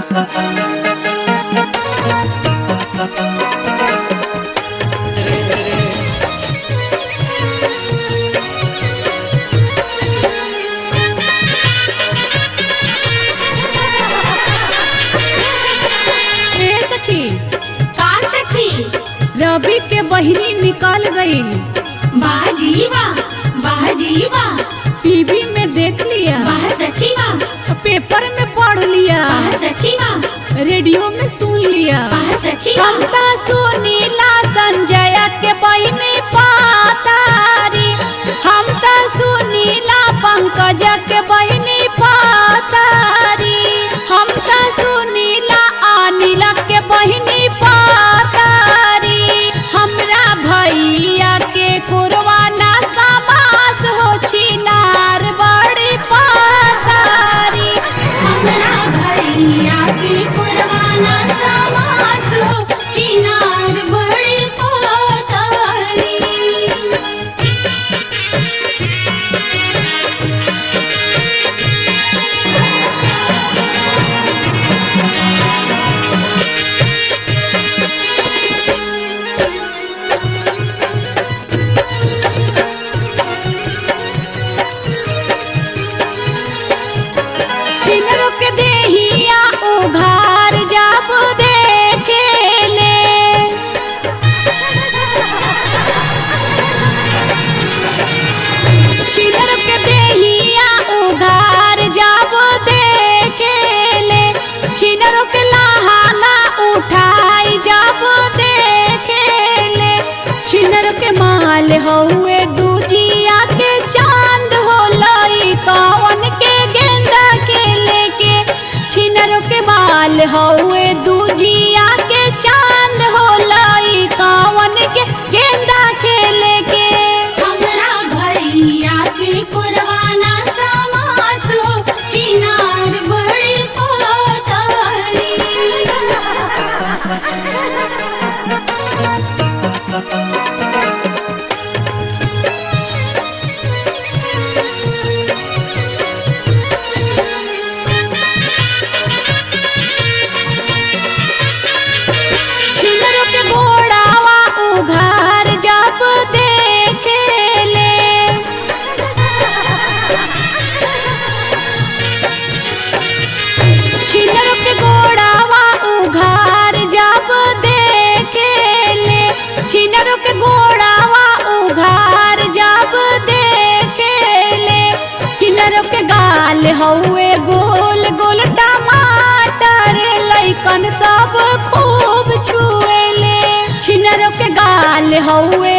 रवि के बहिनी निकल गई। वाह जी वाह, वाह जी वाह, टीवी में देख लिया, वाह सखी वाह, पेपर में पढ़ लिया, वाह सखी वाह, रेडियो में सुन लिया। वाह सखी वाह, हम तो सुनीला संजय के बहिनी पातारी, हम तो सुनीला पंकज के बहिनी पातारी, हम तो सुनीला अनिल के बहिनी पातारी। हमरा भैया के कुरवाना समास हो छिनार बड़ी पातारी। हमरा भैया की कुरबाना समास हो चिनार बड़ी पातारी। छिनरो के देहिया उघार जब देखेले, छिनरो के देहिया उघार जब देखेले, छिनरो के लहाना उठाई जब देखेले, छिनरो के माल हउए दूजिया के चांद हो लई कौन के गेंदा के लेके, छिनरो के माल हउए दूजिया के चांद हो लई कौन के गेंदा के लेके। हमरा भैया की कुरबाना समास हो चिनार बड़ी पातारी। छिनरो के घोड़ावा उघार जब देखेले, छिनरो के घोड़ावा उघार जब देखेले, छिनरो के घोड़ावा उघार जब देखेले, छिनरो के गाल हउए गोल गोल टमाटर लइकन सब खूब छुएले, छिनरो के गाल हउए